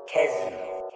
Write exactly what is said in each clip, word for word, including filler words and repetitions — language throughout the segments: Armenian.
Kezi.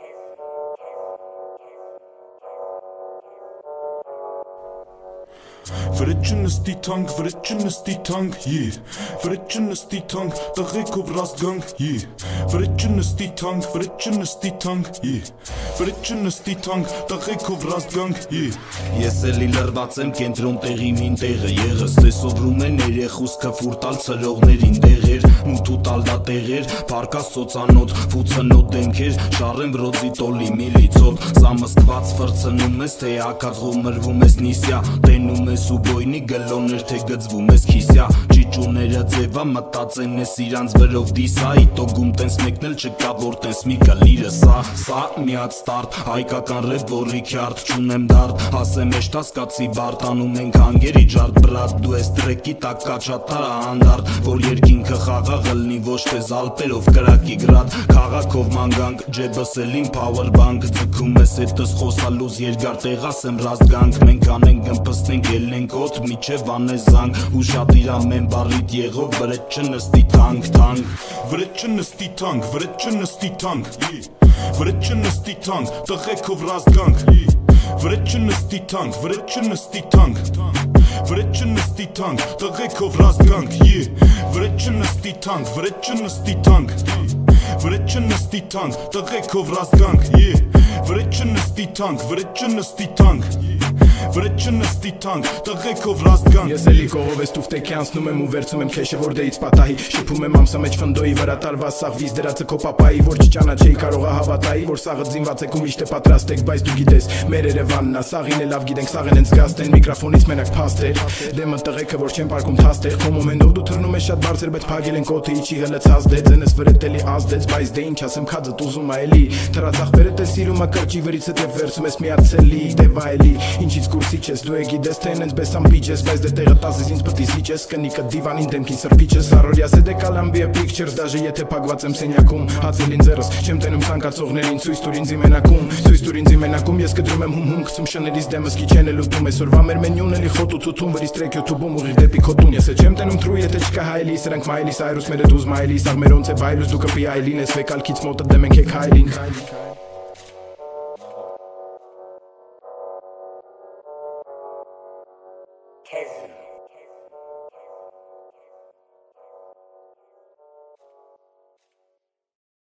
Վրեջնստի թանկ, վրեջնստի թանկ, yeah. Վրեջնստի թանկ, տղեկով ռաստգանք, yeah. Վրեջնստի թանկ, վրեջնստի թանկ, yeah. Վրեջնստի թանկ, տղեկով ռաստգանք, yeah. Ես էլի լրված եմ կենտրոն տեղի մին տեղը եղս Դե սովրում են երեխուսքը ֆուրտալ ծրողներին տեղեր Մութու տալդա տեղեր, պարկաս սոցանոտ, վուցնոտ դեմքեր Շարեմ վրոձի տոլի միլիցոտ Զամսկված վրցնում ես, թե ակածղով մրվում ես նիսյա Տենում ես ու բոյնի գլոներ, թե գծվում ես քիսյա Ճիճուները ձևա մտածեն ես իրանց վրով դիսա Իտոգում տենց մեկնել չկա, որ տենց մի գլիրը սա Սա միած ստարտ, հայկական ռեվ որիքի արդ Չունեմ դարդ, ասեմ էշտ ասկացի բարդ Անում ենք հանգերի ջարդ բրատ Դու ես տրեկի տակ կաչատար անդարդ Որ երկինքը խաղաղ ըլնի ոչ թե զալպերով կրակի գրատ Քաղաքով մանգանք, ջեբս էլին power bank Ձգում ես հետս խոսալուզ երկար տեղասեմ ռաստգանք Մենք անենք գմպստենք ելնենք օդ միչև անեզանք Ու շատ իրամեն բարիտ եղով վրեջ չնստի թանք թանք Վրեջ չնստի թանք, վրեջ չնստի թանք, yeah. Վրեջ չնստի թանք, տղեկով ռաստգանք, yeah. Վրեջ չնստի թանք, վրեջ չնստի թանք Վրեջ չնստի թանք, տղեկով ռաստգանք, yeah. Վրեջ չնստի թանք, վրեջ չնստի թանք, yeah. Վրեջ չնստի թանք, տղեկով ռաստգանք, yeah. Վրեջ չնստի թանք, վրեջ չնստի թանք, yeah. Վրեջ չնստի թանք, տղեկով ռաստգանք Ես էլի կողով ես տուվտեքի անցնում եմ ու վերցում եմ քեշը որ դեից պատահի Շփում եմ ամսա մեջ ֆնդոյի վրա տարված սաղ վիզ դրածը քո պապայի Որ չճանաչեի կարողա հավատայի որ սաղը ձինված եք ու միշտ է պատրաստ եք Բայց դու գիտես մեր Երևանն ա սաղին է լավ գիտենք սաղեն են զգաստ են Միկրոֆոնից մենակ փաստ էր Դեմը տղեկը որ չեն պարկում թաստ էր Քո մոմենտով դու թռնում ես շատ բարձր բայց փագել են կոթը իջի հլացած դե ձենս վրետ էլի ազդեց Բայց դե ինչ ասեմ քածդ ուզում ա էլի Թրած ախպերդ է սիրում ա կրճի վրիցդ եւ վերցում ես միացելի Դե վայելի ինչից կուրսի չես դու եք գիտես թե նենց բեսամ բիջ ես Բայց դե տեղը տազես ինձ պտի զիջես Կնիկը դիվանին դեմքին սրբիչես Առորյաս է դե կալամբիա pictures Դաժե եթե պագված եմ սենյակում Հացել ինձ երս չեմ տենում ցանկացողներին Ցույց տուր ինձ իմենակում Ցույց տուր ինձ իմենակում Ես կդրում եմ հում հում գցում շներից դեմս քիչեն էլ ուտում Այսօրվա մեր մենյուն էլի խոտ ու թութում Վրից տրեք յութուբում ուղիղ դեպի քո տուն Ես է չեմ տենում թրու եթե չկա հայելի Սրանք մայլի սայրուս մերը դուզ մայլի Սաղ մեր ոնց է բայլուս դու կպի այլին Ես վեկալքից մոտը դեմ ենք եք հայլին